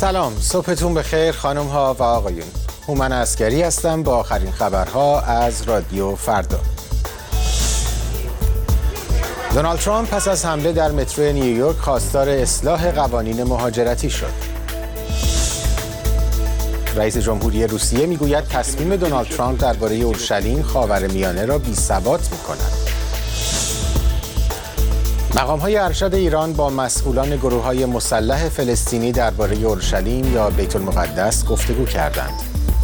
سلام، صبحتون بخیر خانم ها و آقایون. هومن عسکری هستم با آخرین خبرها از رادیو فردا. دونالد ترامپ پس از حمله در مترو نیویورک خواستار اصلاح قوانین مهاجرتی شد. رئیس جمهوری روسیه میگوید تصمیم دونالد ترامپ درباره اورشلیم خاورمیانه را بی‌ثبات می‌کند. مقام‌های ارشد ایران با مسئولان گروه‌های مسلح فلسطینی درباره اورشلیم یا بیت المقدس گفتگو کردند.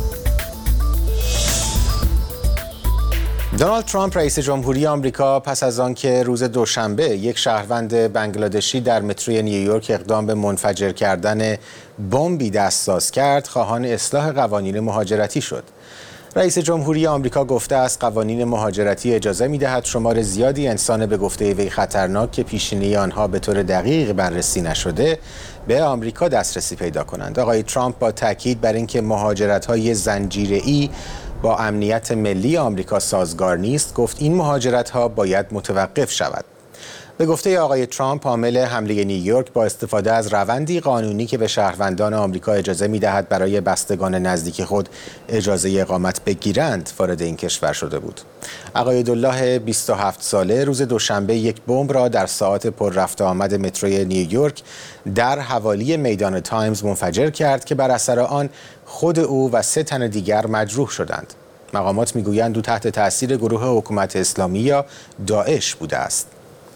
دونالد ترامپ رئیس جمهوری آمریکا پس از آنکه روز دوشنبه یک شهروند بنگلادشی در متروی نیویورک اقدام به منفجر کردن بمبی دستساز کرد، خواهان اصلاح قوانین مهاجرتی شد. رئیس جمهوری آمریکا گفته است قوانین مهاجرتی اجازه می‌دهد شمار زیادی انسان به گفته وی خطرناک که پیشینه آنها به طور دقیق بررسی نشده به آمریکا دسترسی پیدا کنند. آقای ترامپ با تاکید بر اینکه مهاجرت‌های زنجیره‌ای با امنیت ملی آمریکا سازگار نیست، گفت این مهاجرت‌ها باید متوقف شود. به گفته آقای ترامپ، عامل حمله نیویورک با استفاده از روندی قانونی که به شهروندان آمریکا اجازه می‌دهد برای بستگان نزدیک خود اجازه اقامت بگیرند وارد این کشور شده بود. عقایدالله 27 ساله روز دوشنبه یک بمب را در ساعات پر رفت آمد متروی نیویورک در حوالی میدان تایمز منفجر کرد که بر اثر آن خود او و 3 تن دیگر مجروح شدند. مقامات می‌گویند او تحت تأثیر گروه حکومت اسلامی یا داعش بوده است.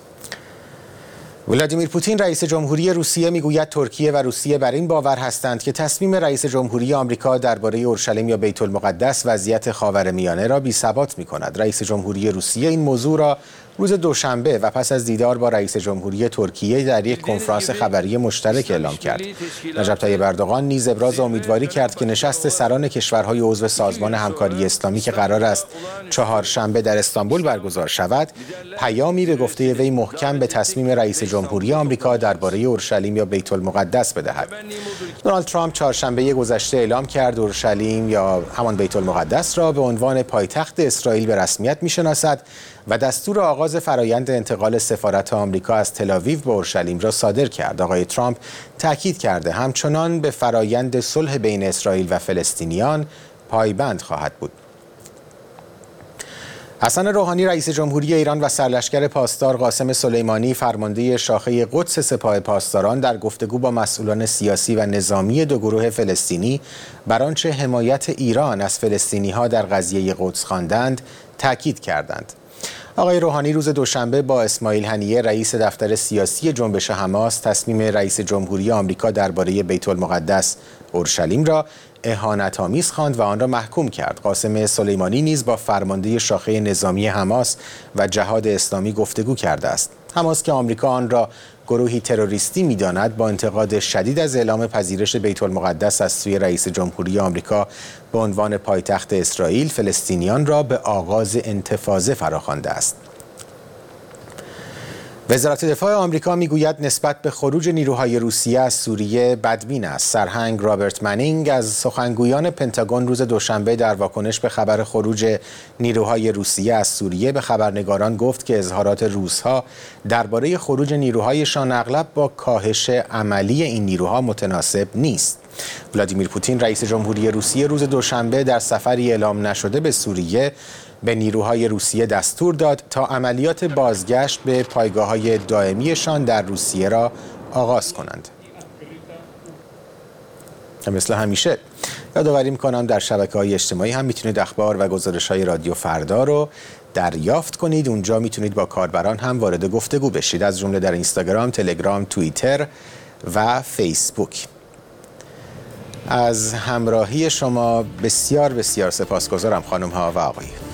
ولادیمیر پوتین رئیس جمهوری روسیه میگوید ترکیه و روسیه بر این باور هستند که تصمیم رئیس جمهوری آمریکا درباره اورشلیم یا بیت المقدس وضعیت خاورمیانه را بی‌ثبات می‌کند. رئیس جمهوری روسیه این موضوع را روز دوشنبه و پس از دیدار با رئیس جمهوری ترکیه در یک کنفرانس خبری مشترک اعلام کرد. رجب طیب اردوغان نیز ابراز امیدواری کرد که نشست سران کشورهای عضو سازمان همکاری اسلامی که قرار است چهارشنبه در استانبول برگزار شود، پیامی به گفته وی محکم به تصمیم رئیس جمهوری آمریکا درباره اورشلیم یا بیت المقدس بدهد. دونالد ترامپ چهارشنبه گذشته اعلام کرد اورشلیم یا همان بیت المقدس را به عنوان پایتخت اسرائیل به رسمیت می‌شناسد و دستور آغاز فرایند انتقال سفارت آمریکا از تل‌آویو به اورشلیم را صادر کرد. آقای ترامپ تاکید کرده همچنان به فرایند صلح بین اسرائیل و فلسطینیان پایبند خواهد بود. حسن روحانی رئیس جمهوری ایران و سرلشکر پاسدار قاسم سلیمانی فرمانده شاخه قدس سپاه پاسداران در گفتگو با مسئولان سیاسی و نظامی دو گروه فلسطینی بر آنچه حمایت ایران از فلسطینی‌ها در قضیه قدس خواندند تاکید کردند. آقای روحانی روز دوشنبه با اسماعیل هنیه رئیس دفتر سیاسی جنبش حماس تصمیم رئیس جمهوری آمریکا درباره بیت المقدس اورشلیم را اهانت‌آمیز خواند و آن را محکوم کرد. قاسم سلیمانی نیز با فرمانده شاخه نظامی حماس و جهاد اسلامی گفتگو کرده است. حماس که آمریکا آن را گروهی تروریستی می‌داند، با انتقاد شدید از اعلام پذیرش بیت المقدس از سوی رئیس جمهوری آمریکا به عنوان پایتخت اسرائیل، فلسطینیان را به آغاز انتفاضه فراخوانده است. وزارت دفاع آمریکا میگوید نسبت به خروج نیروهای روسیه از سوریه بدبین است. سرهنگ رابرت منینگ از سخنگویان پنتاگون روز دوشنبه در واکنش به خبر خروج نیروهای روسیه از سوریه به خبرنگاران گفت که اظهارات روس‌ها درباره خروج نیروهایشان اغلب با کاهش عملی این نیروها متناسب نیست. ولادیمیر پوتین رئیس جمهوری روسیه روز دوشنبه در سفری اعلام نشده به سوریه به نیروهای روسیه دستور داد تا عملیات بازگشت به پایگاه‌های دائمیشان در روسیه را آغاز کنند. مثل همیشه یادآوری می‌کنم در شبکه‌های اجتماعی هم میتونید اخبار و گزارش‌های رادیو فردا رو دریافت کنید. اونجا میتونید با کاربران هم وارد گفتگو بشید، از جمله در اینستاگرام، تلگرام، توییتر و فیسبوک. از همراهی شما بسیار بسیار سپاسگزارم خانم ها و آقایان.